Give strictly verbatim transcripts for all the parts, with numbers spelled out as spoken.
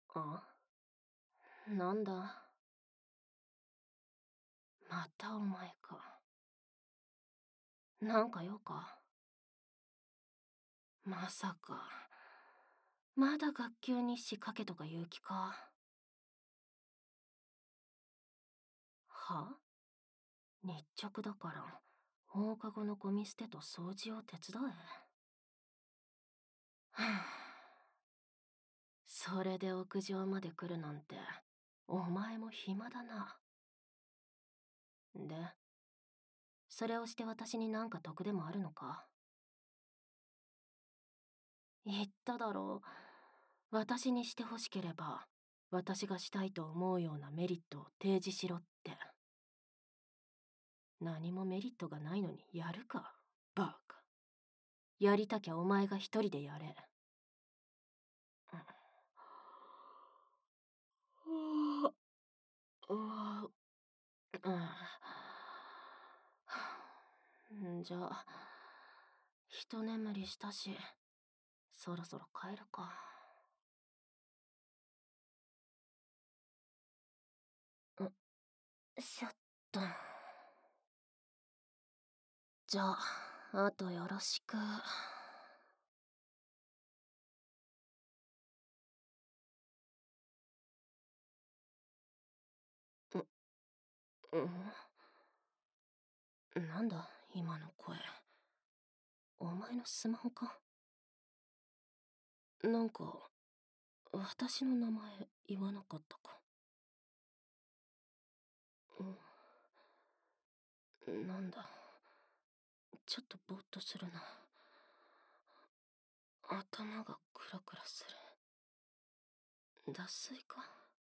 あ、なんだ。またお前か。なんか用か。まさか。まだ学級日誌書けとか言う気か。は？日直だから、放課後のゴミ捨てと掃除を手伝え。はぁ。それで屋上まで来るなんて、お前も暇だな。で、それをして私になんか得でもあるのか？言っただろう。私にして欲しければ、私がしたいと思うようなメリットを提示しろって。何もメリットがないのにやるか、バカ。やりたきゃお前が一人でやれ。うん、うん、じゃあ、一眠りしたし、そろそろ帰るか。ん、しょっと。じゃあ、あとよろしく。ん、なんだ、今の声。お前のスマホか？なんか、私の名前言わなかったか？うん、なんだ。ちょっとぼーっとするな。頭がクラクラする。脱水か？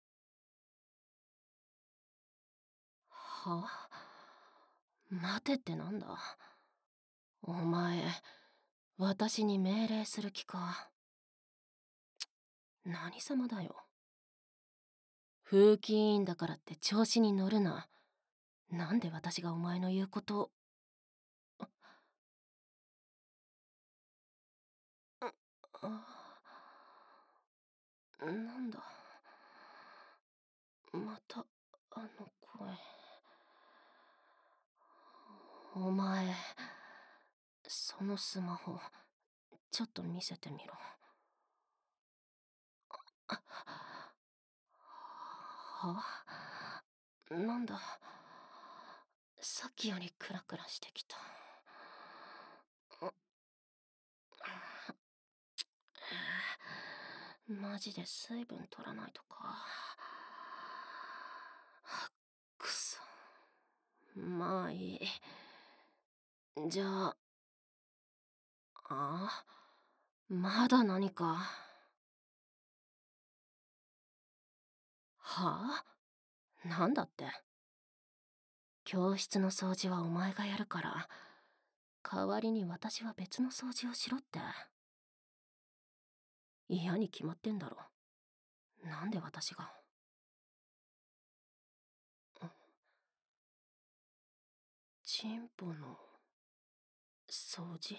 は？待てってなんだ？お前、私に命令する気か？何様だよ。風紀委員だからって調子に乗るな。なんで私がお前の言うことを。あ、なんだ。またあの声。お前、そのスマホちょっと見せてみろ。は？なんだ。さっきよりクラクラしてきた。マジで水分取らないとか。くそ。まあいい。じゃあ、あ、まだ何か。はあ？なんだって？教室の掃除はお前がやるから、代わりに私は別の掃除をしろって。嫌に決まってんだろ。なんで私が。チンポの掃除？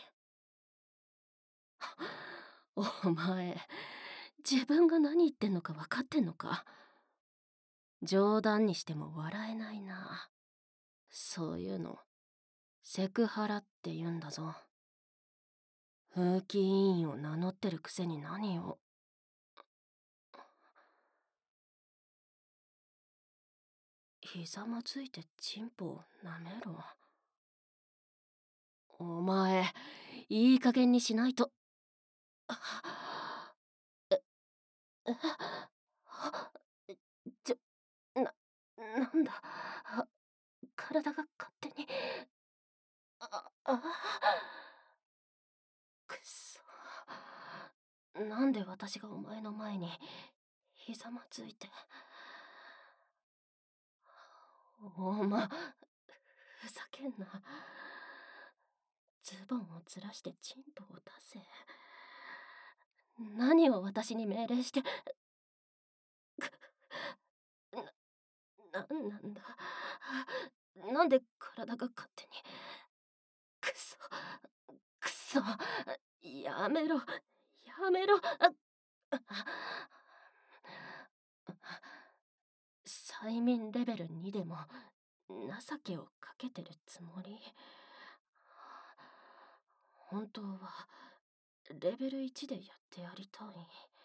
お前、自分が何言ってんのか分かってんのか？冗談にしても笑えないな。そういうのセクハラって言うんだぞ。風紀委員を名乗ってるくせに何を。ひざまずいてチンポを舐めろ。お前、いい加減にしないと。ちょ、な、なんだ。体が勝手に。あ、あ、くそ。なんで私がお前の前にひざまずいて。お前、ふざけんな。ズボンをずらしてチンポを出せ。何を私に命令して。な、なんなんだ。なんで体が勝手に。くそ、くそ、やめろ、やめろ。あ、 快眠レベルにでも情けをかけてるつもり。本当はレベルいちでやってやりたい。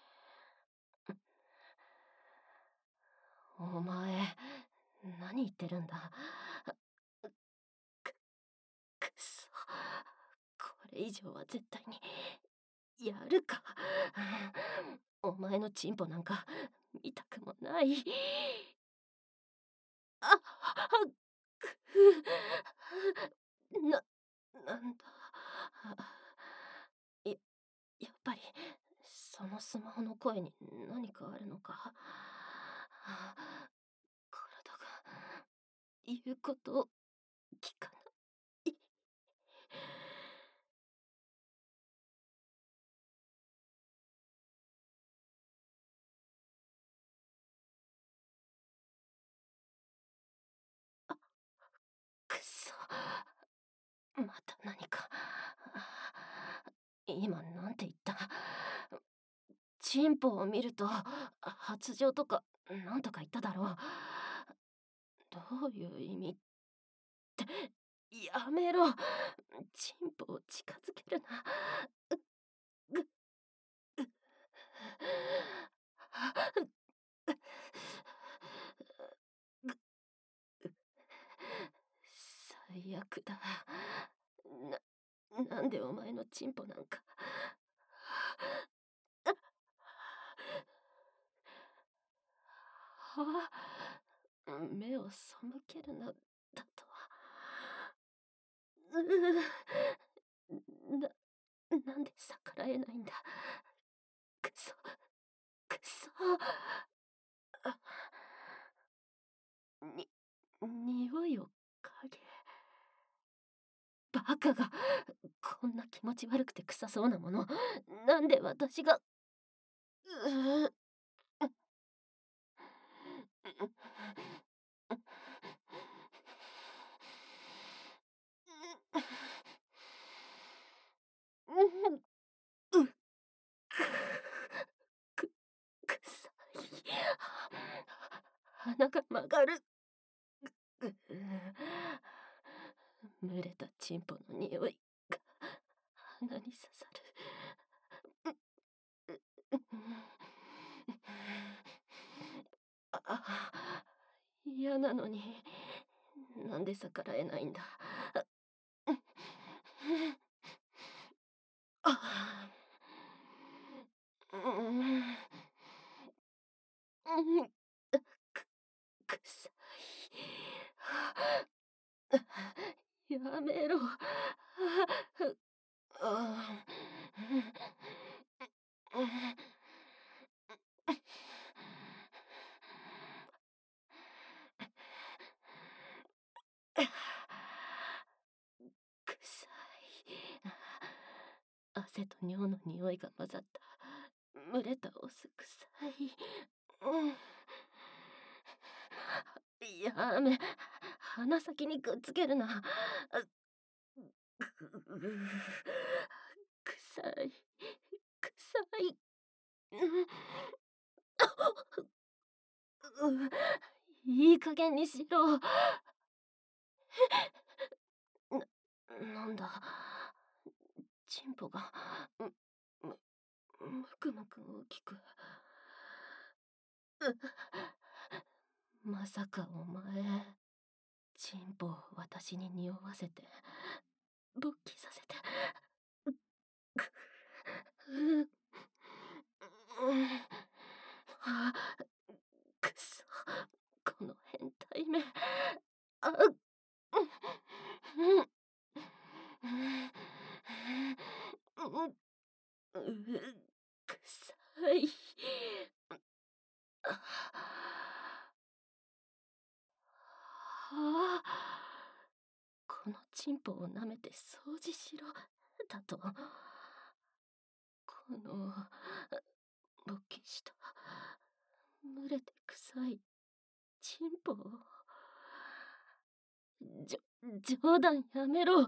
お前、何言ってるんだ。く、くそ。これ以上は絶対に、やるか。お前のチンポなんか、見たくもない。あ、く、な、なんだ。や、やっぱり、そのスマホの声に何かあるのか。体が言うことを聞かない。あ、くそ。また何か。今なんて言った？チンポを見ると発情とかなんとか言っただろう。どういう意味って？やめろ。チンポを近づけるな。ぐ、ぐ、最悪だ。な、なんでお前のチンポなんか。はあ、目を背けるな、だと。うな、なんで逆らえないんだ。くそ、くそ。あ、に、匂いを嗅げ。バカが、こんな気持ち悪くて臭そうなもの、なんで私が。うう。う、く、臭い。鼻が曲がる。うう。蒸れたチンポの匂いが鼻に刺さる。ああ、嫌なのに、なんで逆らえないんだ。ああ。うん。うん。く、臭い。やめろ。ああ。臭い。汗と尿の匂いが混ざった蒸れたオス臭い。うん。やめ、鼻先にくっつけるな。臭い、臭い。うん、いい加減にしろ。な、なんだ。チンポが、む、む、むくむく大きく。まさかお前、チンポを私に匂わせて、勃起させて。あ、くそ、この変態め。あ、う、くさい。はあ、このチンポを舐めて掃除しろ、だと。この、勃起した、蒸れて臭い、チンポを。じょ、冗談やめろ。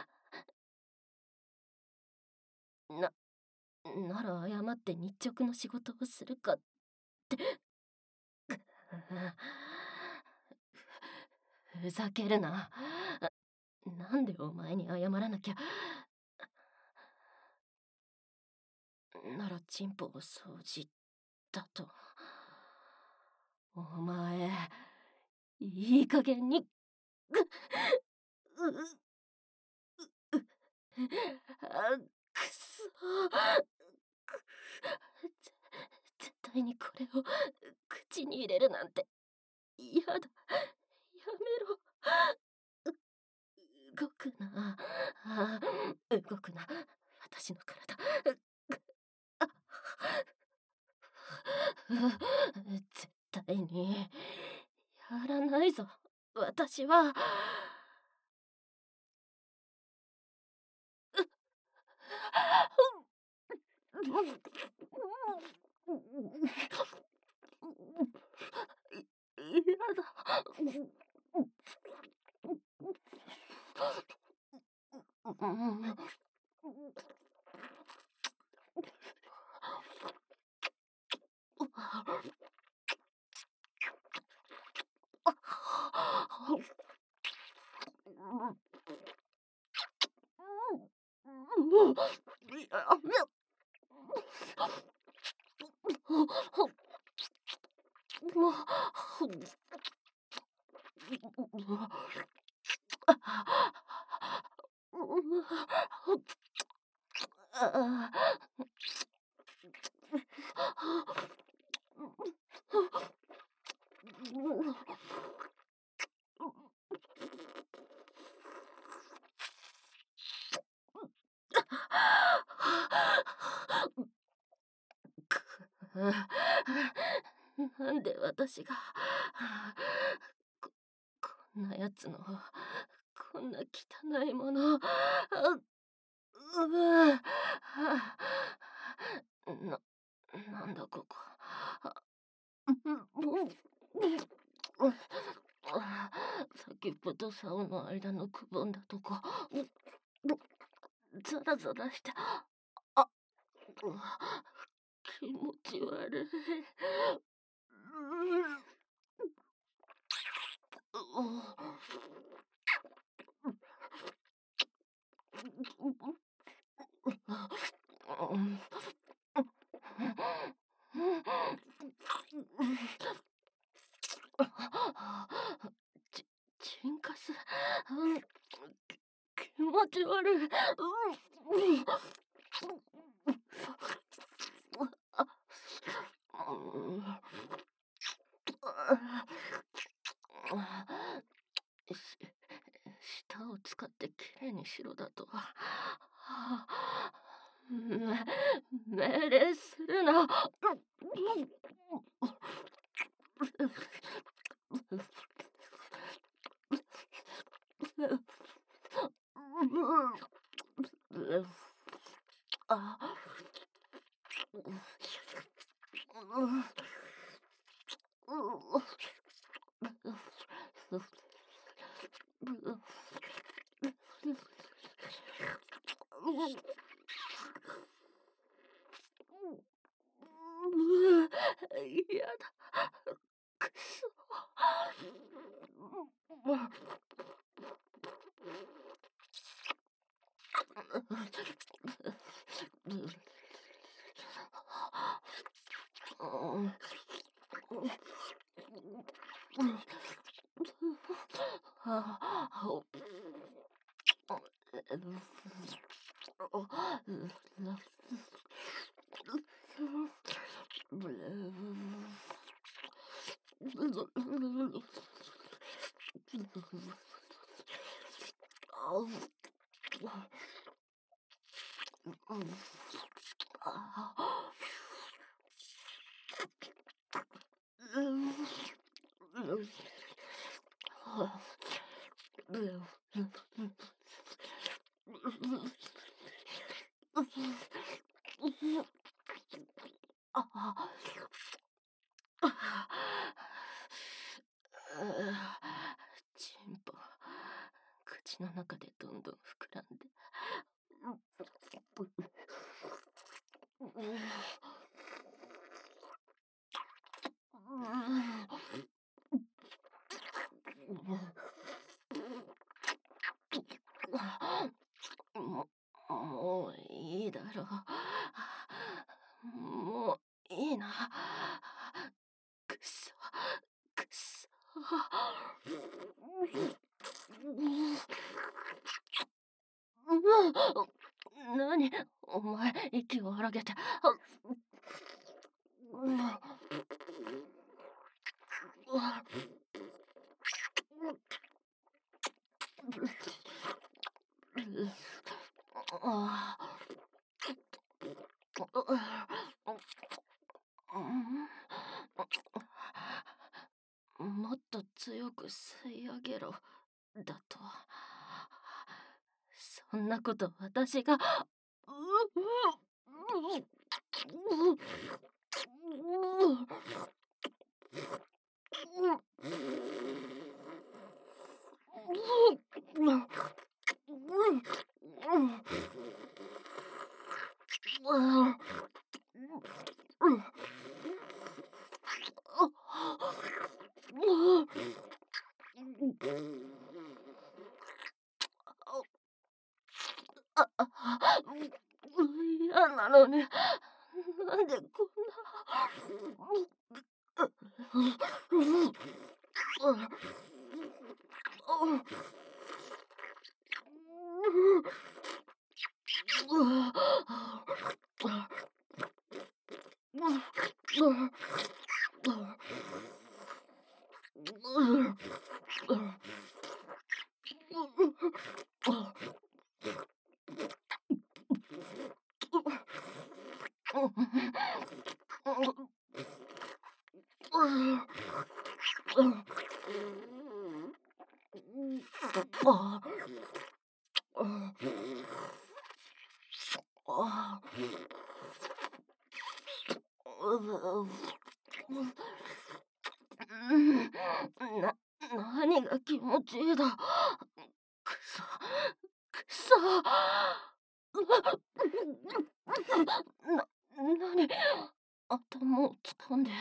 な、なら謝って日直の仕事をするかって。 ふざけるな。なんでお前に謝らなきゃ。ならチンポを掃除だと。お前、いい加減に。ぐっ、う、う、あ、くそ。く、ぜ絶対にこれを口に入れるなんて嫌だ。やめろ。動くな。あ、動くな。私の体。あ、絶対にやらないぞ。私は。嫌だ。なんで私がこ、こんなやつのこんな汚いもの。うぶな、なんだここ。先っぽと竿の間のくぼんだとこ、ザラザラして、あ、気持ち悪い。ち、チンカス。気持ち悪い。し、舌を使ってきれいにしろだと。め、命令するな。あ、やだ。くそ。チンポ、口の中でどんどん膨らんで。 いな。くそくそ。なにお前、息を荒げて。もっと強く吸い上げろだと。そんなこと私が。ああ、嫌なのに、なんでこんな、何が気持ちいいだ。くそ、くそ。な、なに、頭を掴んで。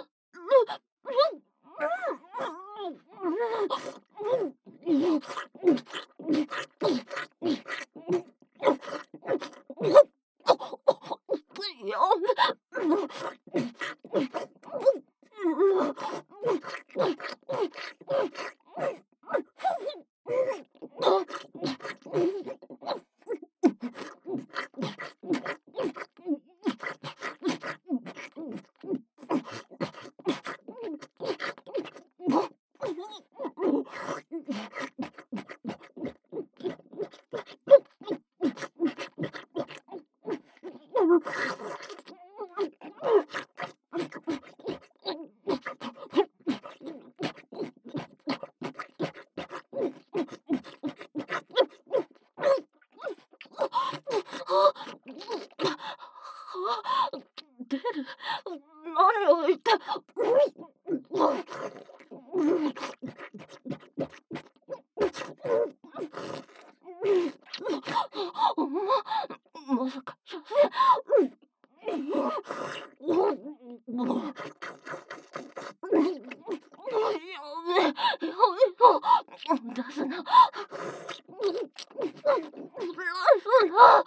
出る。何を言って。ま、まさか写真。やめ、やめろ。出すな。出すな。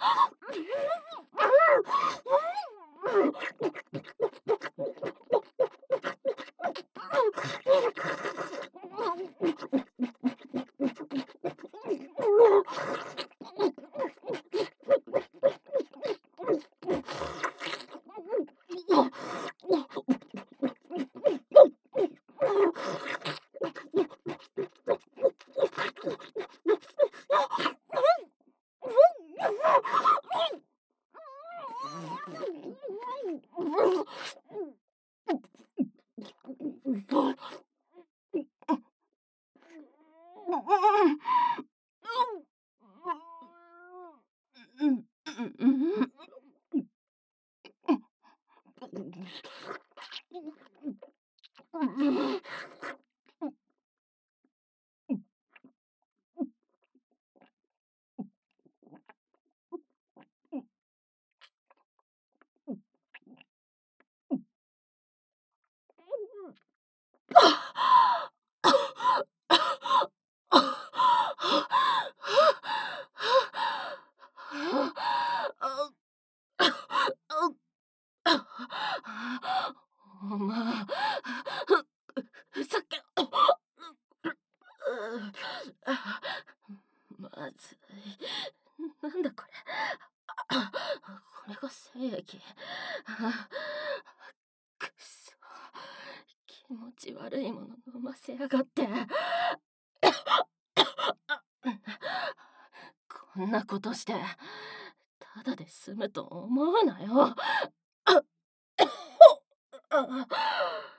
なんだこれ。あこれが精液。あくっそ。気持ち悪いもの飲ませやがって。こんなことしてただで済むと思うなよ。